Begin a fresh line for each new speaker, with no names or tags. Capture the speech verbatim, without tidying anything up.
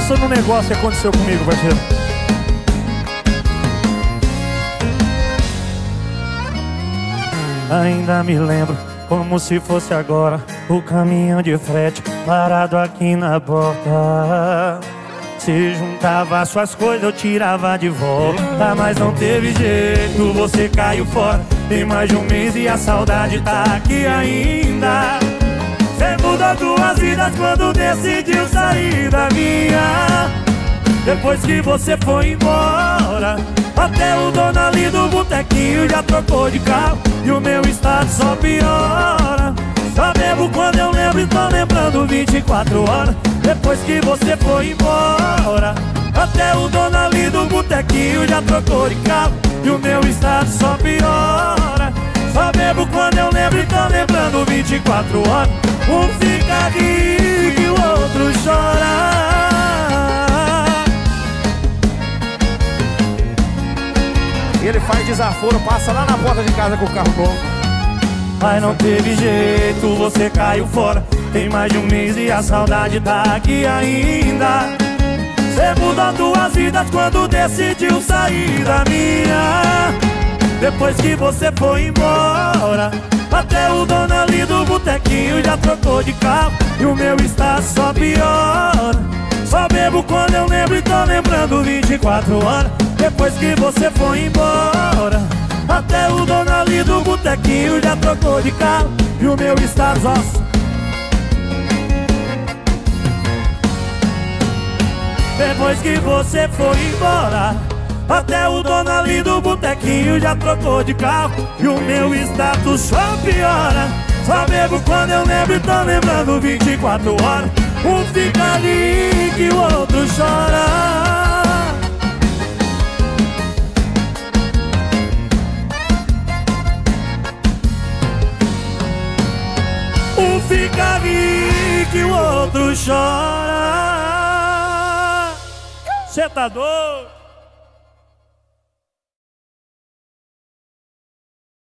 Pensa no negócio que aconteceu comigo, parceiro. Ainda me lembro, como se fosse agora, o caminhão de frete parado aqui na porta. Se juntava suas coisas, eu tirava de volta, mas não teve jeito, você caiu fora. Tem mais de um mês e a saudade tá aqui ainda. Cê mudou duas vidas quando decidiu sair da minha. Depois que você foi embora, até o dono ali do botequinho já trocou de carro, e o meu estado só piora. Só bebo quando eu lembro e tô lembrando vinte e quatro horas. Depois que você foi embora, até o dono ali do botequinho já trocou de carro, e o meu estado só piora. Só bebo quando eu lembro e tô lembrando vinte e quatro horas. Um fica rico e o outro chora.
Ele faz desaforo, passa lá na porta de casa com o carro novo.
Mas não teve jeito, você caiu fora. Tem mais de um mês e a saudade tá aqui ainda. Cê mudou duas vidas quando decidiu sair da minha. Depois que você foi embora, até o dono ali do botequinho já trocou de carro, e o meu estado só piora. Só bebo quando eu lembro e tô lembrando vinte e quatro horas. Depois que você foi embora, até o dono ali do botequinho já trocou de carro, e o meu estado só... Depois que você foi embora, até o dono ali do botequinho já trocou de carro, e o meu status só piora. Só bebo quando eu lembro e tô lembrando vinte e quatro horas. Um fica ali que o outro chora. Um fica ali que o outro chora. Cê tá doido?